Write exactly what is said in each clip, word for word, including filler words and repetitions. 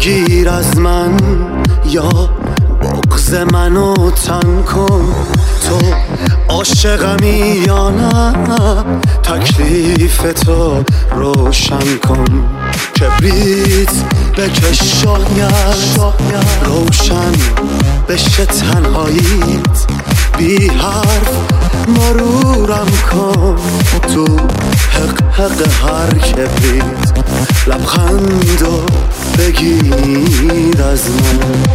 بگیر از من یا بغض منو تن کن. تو عاشقمی یا نه تکلیف تو روشن کن. کبریت بکش شاید روشن بشه تنهاییت. بی حرف مرورم کن تو حق حق هر کبریت. لبخندو بگیر از من.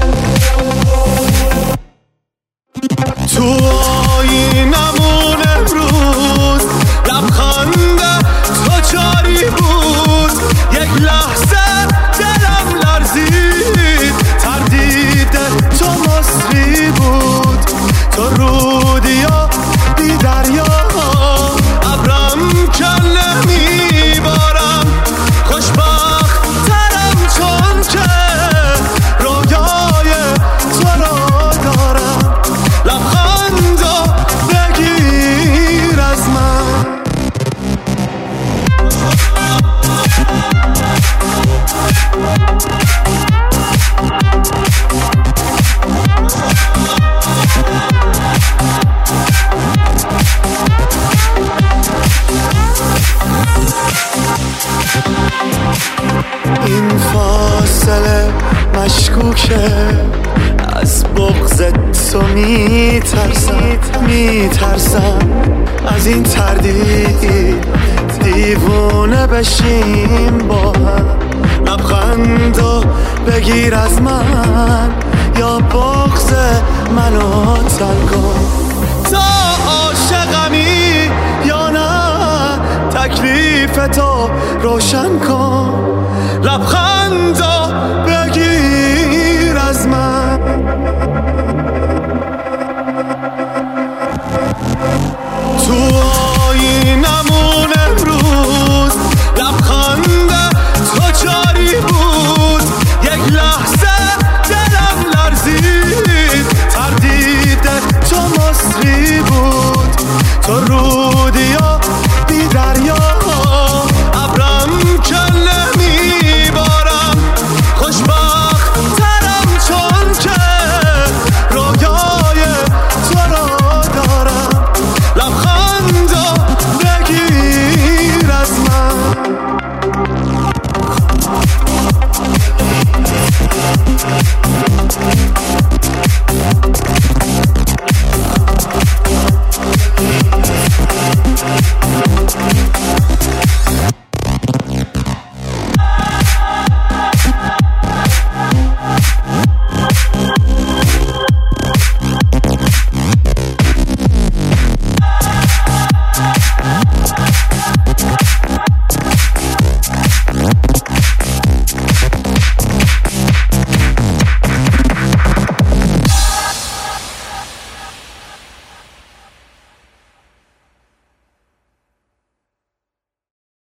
تو آینمون امروز لبخند تو جاری بود. یک لحظه دلم لرزید، تردید تو مصری بود. تو رودی و بی دریا ابرم کل نمیبارم. خوشبخت ترم چون که رویای تو رو دارم. لبخندو بگیر از من. این فاصله مشکوکه، از بغض تو میترسم میترسم از این تردید دیوونه بشیم با هم. لبخندو بگیر از من یا بغض منو تن کن. تا عاشقمی یا نه تکلیف تو روشن کن. لبخند